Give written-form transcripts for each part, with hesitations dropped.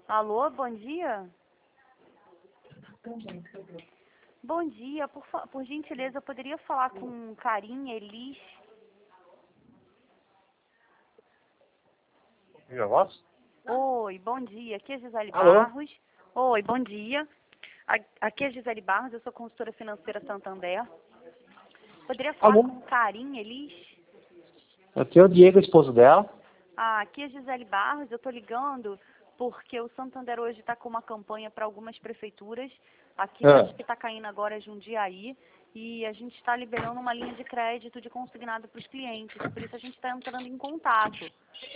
Alô, bom dia? Bom dia, por gentileza, eu poderia falar com Karim Elis? Minha voz? Oi, bom dia, aqui é Gisele Alô? Barros. Oi, bom dia. Aqui é Gisele Barros, eu sou consultora financeira Santander. Poderia falar Alô? com Karim Elis? Aqui é o Diego, esposo dela. Aqui é Gisele Barros, eu estou ligando porque o Santander hoje está com uma campanha para algumas prefeituras. Aqui acho que está caindo agora Jundiaí. E a gente está liberando uma linha de crédito de consignado para os clientes. Por isso a gente está entrando em contato.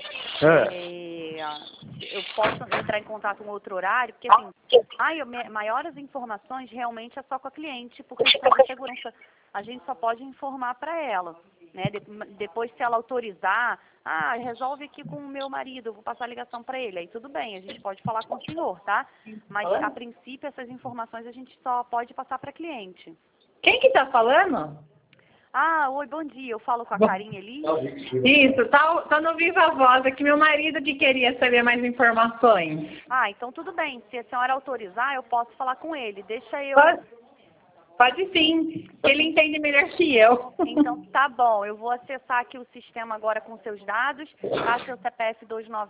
Eu posso entrar em contato em outro horário, porque assim, maiores informações realmente é só com a cliente, por questão de segurança. A gente só pode informar para ela, né? Depois, se ela autorizar, resolve aqui com o meu marido, eu vou passar a ligação para ele. Aí tudo bem, a gente pode falar com o senhor, tá? Mas a princípio essas informações a gente só pode passar para cliente. Quem que tá falando? Oi, bom dia. Eu falo com a Karim Elis? Isso, tá no Viva Voz, aqui meu marido que queria saber mais informações. Então tudo bem. Se a senhora autorizar, eu posso falar com ele. Deixa eu... Pode sim, ele entende melhor que eu. Então tá bom, eu vou acessar aqui o sistema agora com seus dados, tá? Seu CPF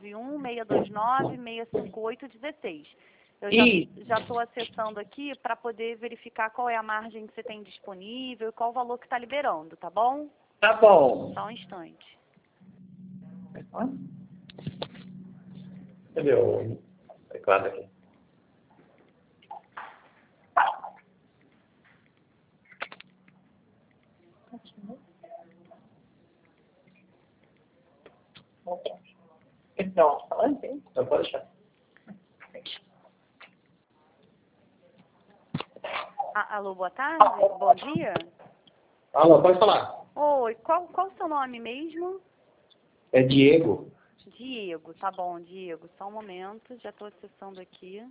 291-629-658-16. Eu já estou acessando aqui para poder verificar qual é a margem que você tem disponível e qual o valor que está liberando, tá bom? Tá bom. Só um instante. Cadê o teclado aqui? Então, falando bem. Então pode deixar. Alô, boa tarde, bom dia. Alô, pode falar. Oi, qual o seu nome mesmo? É Diego. Diego, tá bom, Diego. Só um momento, já estou acessando aqui.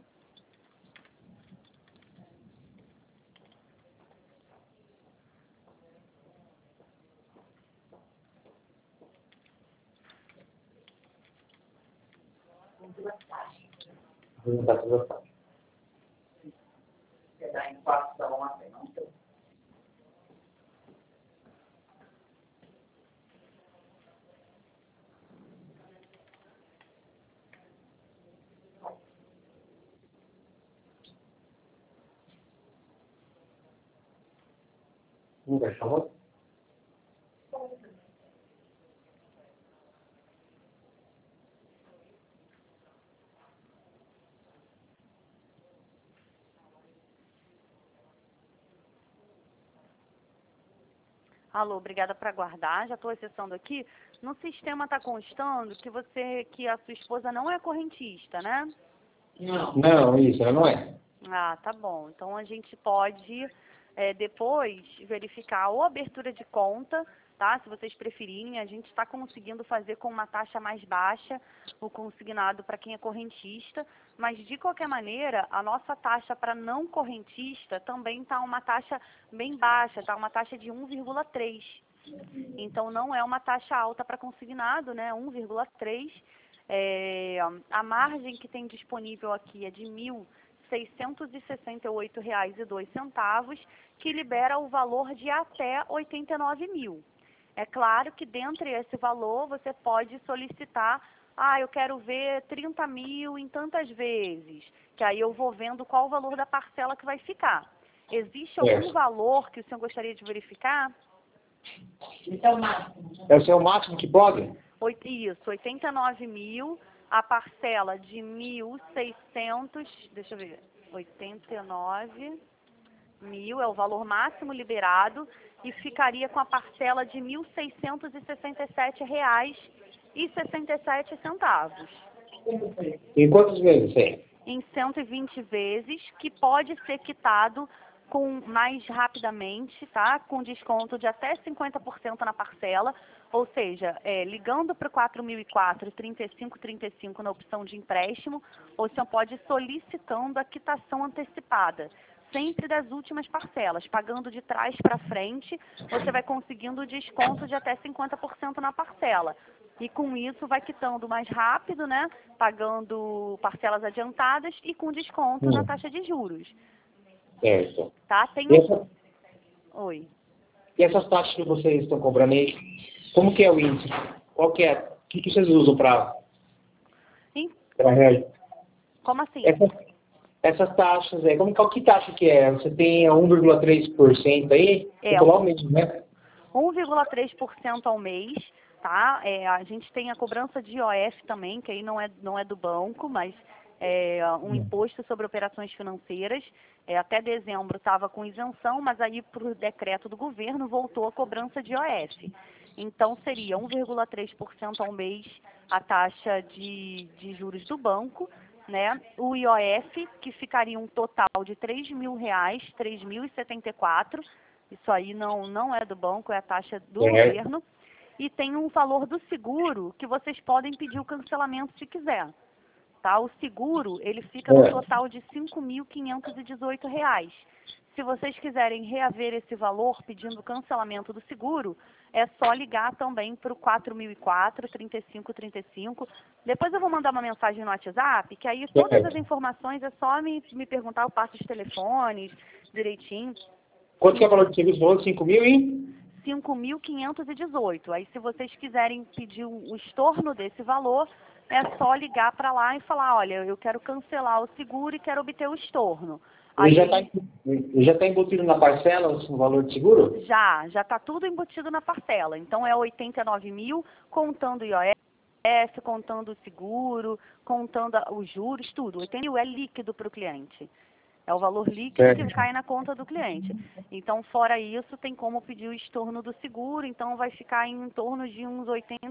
Não tá tudo certo. Não vai chamar? Alô, obrigada por aguardar. Já estou acessando aqui. No sistema está constando que a sua esposa não é correntista, né? Não, isso, ela não é. Tá bom. Então a gente pode depois verificar ou abertura de conta, tá? Se vocês preferirem, a gente está conseguindo fazer com uma taxa mais baixa o consignado para quem é correntista, mas de qualquer maneira, a nossa taxa para não correntista também está uma taxa bem baixa, tá? Uma taxa de 1,3. Então não é uma taxa alta para consignado, né? 1,3. A margem que tem disponível aqui é de R$ 1.668,02, que libera o valor de até 89 mil. É claro que dentre esse valor você pode solicitar, eu quero ver 30 mil em tantas vezes, que aí eu vou vendo qual o valor da parcela que vai ficar. Existe algum valor que o senhor gostaria de verificar? É o seu máximo que pode? Isso, 89 mil, a parcela de 1.600, deixa eu ver, 89 mil é o valor máximo liberado e ficaria com a parcela de R$ 1.667,67. Em quantas vezes, sim? Em 120 vezes, que pode ser quitado mais rapidamente, tá? Com desconto de até 50% na parcela, ou seja, ligando para o 4004 3535 na opção de empréstimo, ou você pode ir solicitando a quitação antecipada, sempre das últimas parcelas, pagando de trás para frente, você vai conseguindo desconto de até 50% na parcela. E com isso vai quitando mais rápido, né? Pagando parcelas adiantadas e com desconto na taxa de juros. Certo. Tá? Tem E, essa- Oi. e essas taxas que vocês estão cobrando aí, como que é o índice? Qual que é? O que vocês usam para Em- reagir? Como assim? Essas taxas aí, que taxa que é? Você tem a 1,3% aí? É, Igual mesmo, né? 1,3% ao mês, tá? A gente tem a cobrança de IOF também, que aí não é do banco, mas é um imposto sobre operações financeiras. Até dezembro estava com isenção, mas aí, por decreto do governo, voltou a cobrança de IOF. Então, seria 1,3% ao mês a taxa de juros do banco, né? O IOF, que ficaria um total de R$ 3.000, 3.074. Isso aí não é do banco, é a taxa do governo. E tem um valor do seguro que vocês podem pedir o cancelamento se quiser. Tá? O seguro, ele fica no total de R$ 5.518. Se vocês quiserem reaver esse valor pedindo o cancelamento do seguro, é só ligar também para o 4004-3535. Depois eu vou mandar uma mensagem no WhatsApp, que aí todas as informações é só me perguntar, eu passo os telefones direitinho. Quanto que é o valor de seguro? Valor de 5 mil e? 5.518. Aí, se vocês quiserem pedir o estorno desse valor, é só ligar para lá e falar, olha, eu quero cancelar o seguro e quero obter o estorno. Ele já está embutido na parcela o valor de seguro? Já está tudo embutido na parcela. Então, é 89 mil, contando IOF, contando o seguro, contando os juros, tudo. 80 mil é líquido para o cliente. É o valor líquido que cai na conta do cliente. Então, fora isso, tem como pedir o estorno do seguro, então vai ficar em torno de uns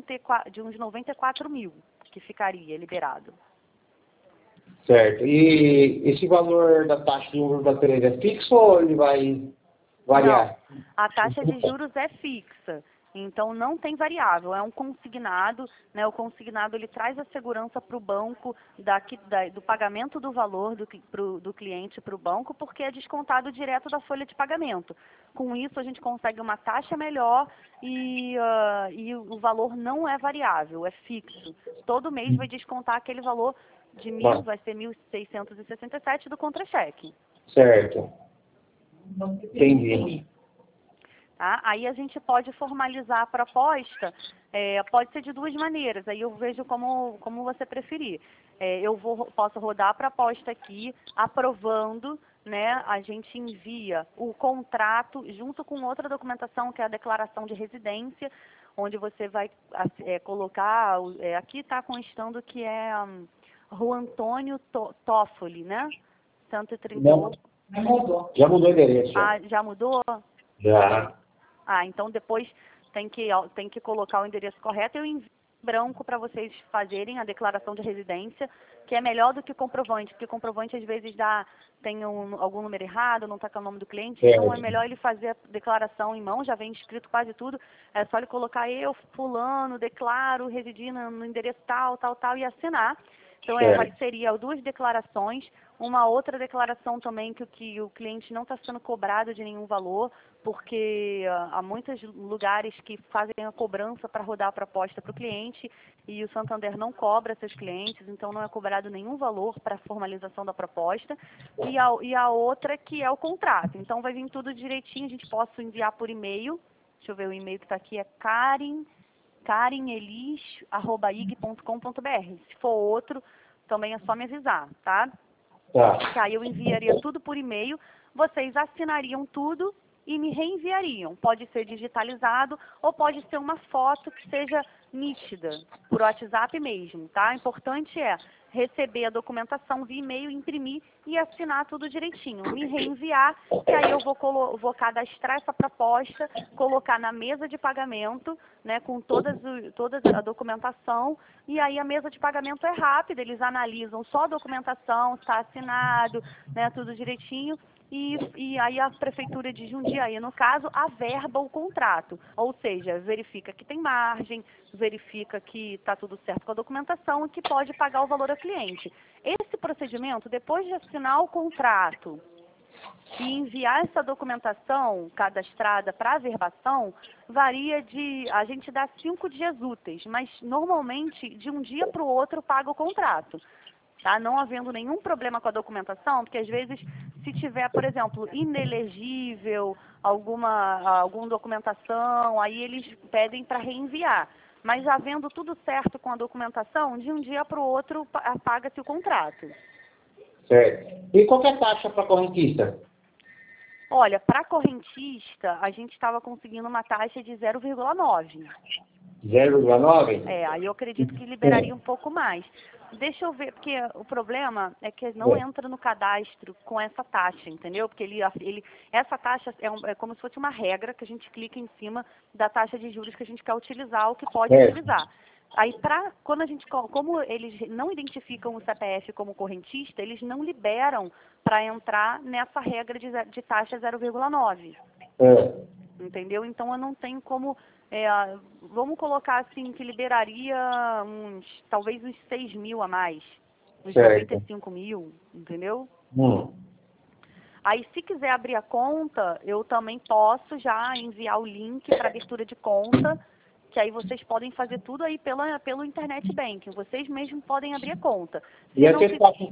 94 mil, que ficaria liberado. Certo. E esse valor da taxa de 1,3 é fixo ou ele vai variar? Não, a taxa de juros é fixa. Então, não tem variável, é um consignado, né? O consignado, ele traz a segurança para o banco do pagamento do valor do cliente para o banco, porque é descontado direto da folha de pagamento. Com isso, a gente consegue uma taxa melhor e o valor não é variável, é fixo. Todo mês vai descontar aquele valor de vai ser 1.667 do contra-cheque. Certo. Entendi. Tá? Aí a gente pode formalizar a proposta, pode ser de duas maneiras, aí eu vejo como você preferir. Posso rodar a proposta aqui, aprovando, né? A gente envia o contrato junto com outra documentação, que é a declaração de residência, onde você vai colocar, aqui está constando que é Rua Antônio Toffoli, né? 138. Já mudou o endereço. Já mudou? Já. Então depois tem que colocar o endereço correto. Eu envio em branco para vocês fazerem a declaração de residência, que é melhor do que comprovante, porque comprovante às vezes tem algum número errado, não está com o nome do cliente, então é melhor ele fazer a declaração em mão, já vem escrito quase tudo, é só ele colocar eu, fulano, declaro, residir no endereço tal, tal, tal, e assinar. Então, seria duas declarações, uma outra declaração também que o cliente não está sendo cobrado de nenhum valor, porque há muitos lugares que fazem a cobrança para rodar a proposta para o cliente e o Santander não cobra seus clientes, então não é cobrado nenhum valor para a formalização da proposta. E a outra que é o contrato. Então, vai vir tudo direitinho, a gente pode enviar por e-mail. Deixa eu ver, o e-mail que está aqui é karenelis@ig.com.br. Se for outro, também é só me avisar, tá? Que aí eu enviaria tudo por e-mail, vocês assinariam tudo e me reenviariam. Pode ser digitalizado ou pode ser uma foto que seja nítida, por WhatsApp mesmo, tá? O importante é receber a documentação via e-mail, imprimir e assinar tudo direitinho. Me reenviar, que aí eu vou cadastrar essa proposta, colocar na mesa de pagamento, né, com toda a documentação, e aí a mesa de pagamento é rápida, eles analisam só a documentação, está assinado, né, tudo direitinho, e aí a Prefeitura de Jundiaí, no caso, averba o contrato, ou seja, verifica que tem margem, verifica que está tudo certo com a documentação e que pode pagar o valor ao cliente. Esse procedimento, depois de assinar o contrato E enviar essa documentação cadastrada para averbação varia a gente dá 5 dias úteis, mas normalmente de um dia para o outro paga o contrato. Tá? Não havendo nenhum problema com a documentação, porque às vezes se tiver, por exemplo, inelegível, alguma documentação, aí eles pedem para reenviar. Mas havendo tudo certo com a documentação, de um dia para o outro paga-se o contrato. Certo. E qual que é a taxa para correntista? Olha, para correntista, a gente estava conseguindo uma taxa de 0,9. 0,9? Aí eu acredito que liberaria um pouco mais. Deixa eu ver, porque o problema é que não entra no cadastro com essa taxa, entendeu? Porque essa taxa é como se fosse uma regra que a gente clica em cima da taxa de juros que a gente quer utilizar ou que pode utilizar. Aí, como eles não identificam o CPF como correntista, eles não liberam para entrar nessa regra de taxa 0,9. Entendeu? Então, eu não tenho como... vamos colocar assim, que liberaria talvez uns 6 mil a mais. Uns 95 mil, entendeu? Aí, se quiser abrir a conta, eu também posso já enviar o link para abertura de conta, que aí vocês podem fazer tudo aí pelo internet banking. Vocês mesmos podem abrir a conta. E a taxa?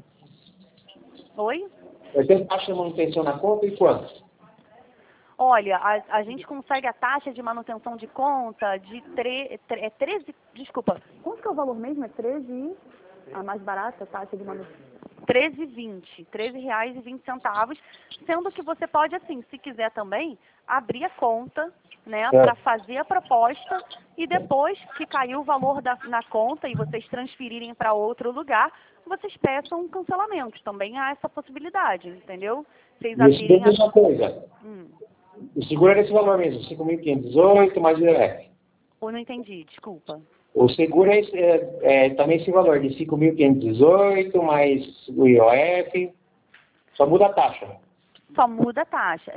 Oi? Tem taxa de manutenção na conta e quanto? Olha, a gente consegue a taxa de manutenção de conta de 13... Desculpa, quanto que é o valor mesmo? É 13... A mais barata, a taxa de manutenção? R$13,20. R$13,20, sendo que você pode, assim, se quiser também, abrir a conta, né, para fazer a proposta e depois que caiu o valor na conta e vocês transferirem para outro lugar, vocês peçam um cancelamento. Também há essa possibilidade, entendeu? Vocês abrirem uma coisa. O seguro é esse valor mesmo, 5.518 mais o IOF. Eu não entendi, desculpa. O seguro é também esse valor de 5.518 mais o IOF, só muda a taxa. Só muda a taxa,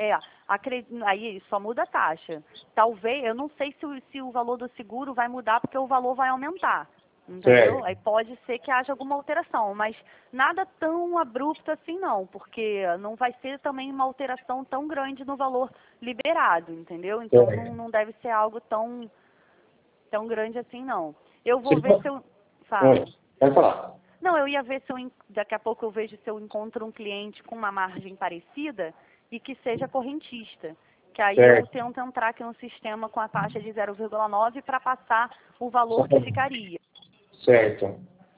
aí só muda a taxa. Talvez, eu não sei se o valor do seguro vai mudar porque o valor vai aumentar, entendeu? Aí pode ser que haja alguma alteração, mas nada tão abrupto assim não, porque não vai ser também uma alteração tão grande no valor liberado, entendeu? Então não deve ser algo tão grande assim não. Eu vou ver se eu... Fala. Pode falar. Não, eu ia ver daqui a pouco eu vejo se eu encontro um cliente com uma margem parecida e que seja correntista. Que aí eu tento entrar aqui no sistema com a taxa de 0,9 para passar o valor que ficaria. Certo.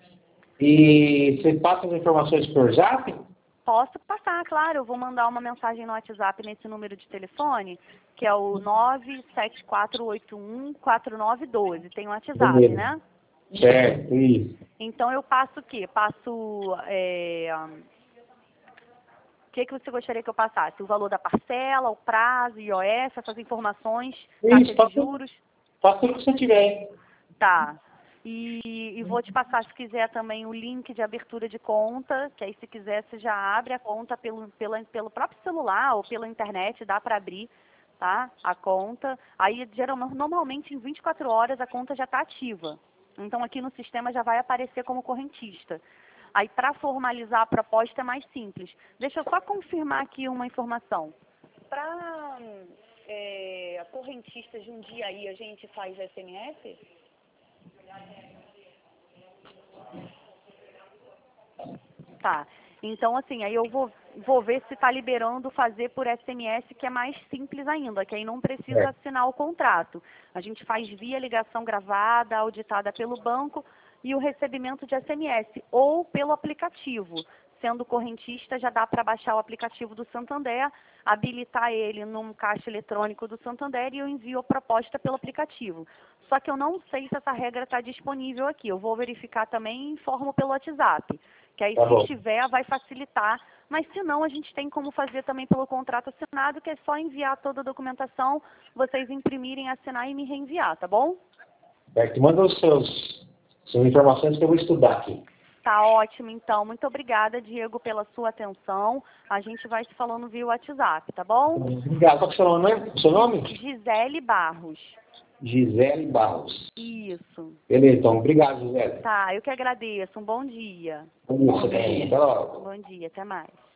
E você passa as informações por Zap? Posso passar, claro. Eu vou mandar uma mensagem no WhatsApp nesse número de telefone, que é o 974814912. Tem o WhatsApp, né? Certo, isso. Então eu passo o quê? O que você gostaria que eu passasse? O valor da parcela, o prazo, IOF, essas informações, taxa de juros? Faça tudo que você tiver. Tá. E vou te passar, se quiser, também o link de abertura de conta, que aí se quiser você já abre a conta pelo próprio celular ou pela internet, dá para abrir, tá? A conta. Aí, normalmente, em 24 horas a conta já está ativa. Então, aqui no sistema já vai aparecer como correntista. Aí, para formalizar a proposta é mais simples. Deixa eu só confirmar aqui uma informação. Para correntistas de um dia aí, a gente faz SMS? Tá. Então, assim, aí eu vou ver se está liberando fazer por SMS, que é mais simples ainda, que aí não precisa assinar o contrato. A gente faz via ligação gravada, auditada pelo banco e o recebimento de SMS, ou pelo aplicativo. Sendo correntista, já dá para baixar o aplicativo do Santander, habilitar ele num caixa eletrônico do Santander e eu envio a proposta pelo aplicativo. Só que eu não sei se essa regra está disponível aqui. Eu vou verificar também e informo pelo WhatsApp. Que aí, se tiver, vai facilitar. Mas, se não, a gente tem como fazer também pelo contrato assinado, que é só enviar toda a documentação, vocês imprimirem, assinar e me reenviar, tá bom? Certo. Manda suas informações que eu vou estudar aqui. Tá ótimo, então. Muito obrigada, Diego, pela sua atenção. A gente vai se falando via WhatsApp, tá bom? Obrigado. Qual que é o seu nome? Gisele Barros. Gisele Barros. Isso. Beleza, então. Obrigado, Gisele. Tá, eu que agradeço. Um bom dia. Bom dia. Até logo. Bom dia, até mais.